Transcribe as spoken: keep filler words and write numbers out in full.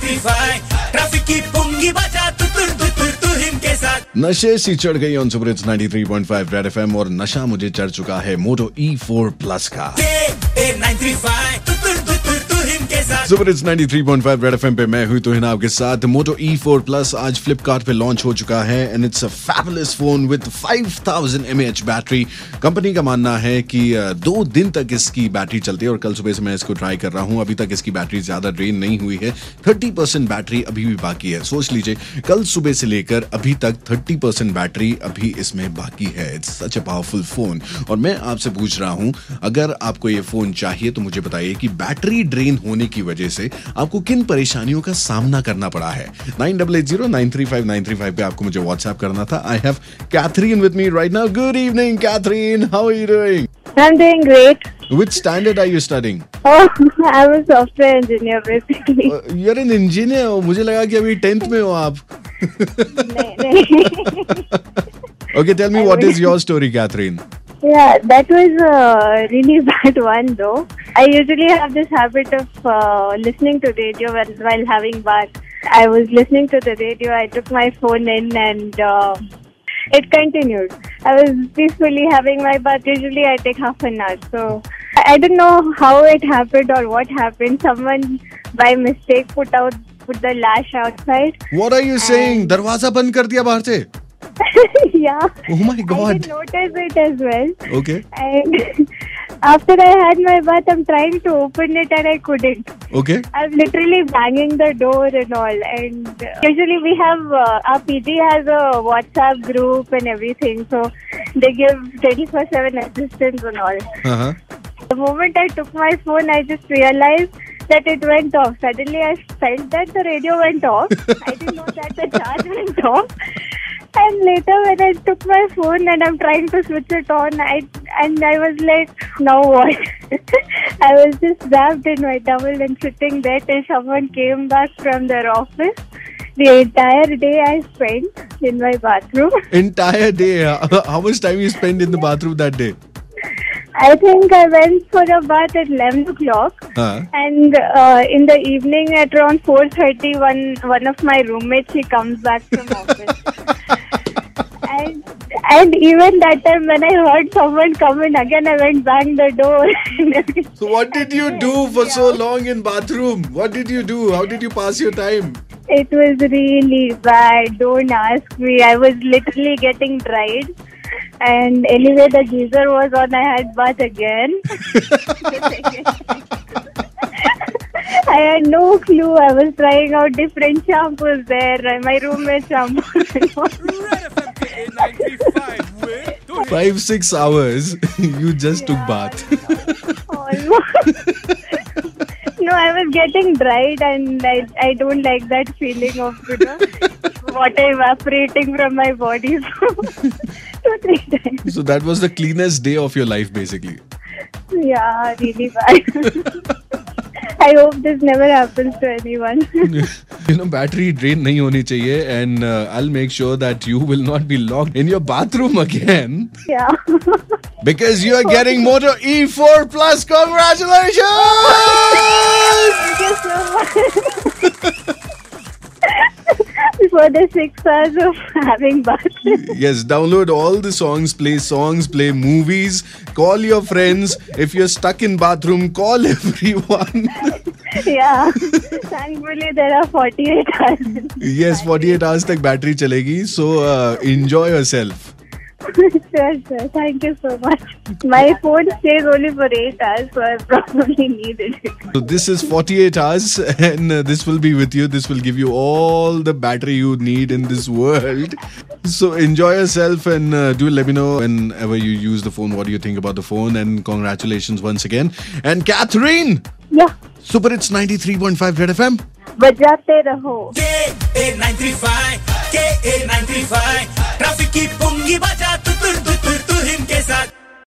Traffic की पुंगी बजा तू तुर तू तुर तू हिम के साथ। नशे सी चढ़ गई on super hits ninety three point five Red FM और नशा मुझे चढ़ चुका है मोटो ई फोर प्लस का। Super hits ninety three point five Red FM पे मैं हूं तोहिना आपके साथ। मोटो ई फोर प्लस आज फ्लिपकार्ट पे लॉन्च हो चुका है and it's a fabulous phone with five thousand mAh battery. Company का मानना है कि दो दिन तक इसकी बैटरी चलती है और कल सुबह से मैं इसको ट्राई कर रहा हूं। अभी तक इसकी बैटरी ज्यादा ड्रेन नहीं हुई है, थर्टी परसेंट बैटरी अभी भी बाकी है। सोच लीजिए कल सुबह से लेकर अभी तक थर्टी परसेंट बैटरी अभी इसमें बाकी है। It's such a powerful phone और मैं आपसे पूछ रहा हूं अगर आपको ये फोन चाहिए तो मुझे बताइए कि बैटरी ड्रेन होने की वजह से आपको किन परेशानियों का सामना करना पड़ा है। Nine double eight zero nine three five nine three five पे आपको मुझे व्हाट्सएप करना था। I have Catherine with me right now. Good evening Catherine, how are you doing? I'm doing great. Which standard are you studying? Oh, I'm a software engineer basically. Uh, you're an engineer. मुझे लगा कि अभी tenth में हो आप। नहीं नहीं। Okay, tell me what is your story, Catherine? Yeah, that was a really bad one though. I usually have this habit of uh, listening to radio while, while having bath. I was listening to the radio. I took my phone in and uh, it continued. I was peacefully having my bath. Usually I take half an hour. So I don't know how it happened or what happened. Someone by mistake put out put the lash outside. What are you saying? दरवाजा बंद कर दिया बाहर से? Yeah. Oh my God. I didn't notice it as well. Okay. And after I had my bath, I'm trying to open it and I couldn't. Okay. I'm literally banging the door and all. And usually we have, uh, our P G has a WhatsApp group and everything. So they give twenty-four seven assistance and all. Uh-huh. The moment I took my phone, I just realized that it went off. Suddenly I felt that the radio went off. I didn't know that the charge went off. And later when I took my phone and I'm trying to switch it on, I and I was like, now what? I was just wrapped in my towel and sitting there till someone came back from their office. The entire day I spent in my bathroom. Entire day? How much time you spent in the bathroom that day? I think I went for a bath at eleven o'clock. Uh-huh. And uh, in the evening at around four thirty, one, one of my roommates, he comes back from office. and, and even that time when I heard someone come in again, I went bang the door. So what did you do for yeah. so long in bathroom? What did you do? How did you pass your time? It was really bad. Don't ask me. I was literally getting dried. And anyway, the geyser was on. I had bath again. I had no clue. I was trying out different shampoos there. My roommate shampoo. Five, six hours. You just yeah, took bath. Almost. No, I was getting dried and I, I don't like that feeling of, you know, water evaporating from my body. So, two, three times. So that was the cleanest day of your life basically. Yeah, really bad. I hope this never happens to anyone. You know, battery drain nahi honi chahiye and uh, I'll make sure that you will not be locked in your bathroom again. Yeah. Because you are getting Moto E four Plus. Congratulations! Thank you so much. For the six hours of having bath. Yes, download all the songs, play songs, play movies, call your friends. If you're stuck in bathroom, call everyone. Yeah. Thankfully, there are forty-eight hours. Yes, forty-eight hours tak battery chalegi. So, uh, enjoy yourself. Sure, sir. Thank you so much. My phone stays only for eight hours, so I probably need it. So this is forty-eight hours and uh, this will be with you. This will give you all the battery you need in this world. So enjoy yourself and uh, do let me know whenever you use the phone. What do you think about the phone? And congratulations once again. And Catherine! Yeah. Super Hits ninety three point five Red F M. बजाते रहो. K A nine three five, K A nine three five, traffic की पुंगी बजा तू तुर तू तुर तू हिम के साथ.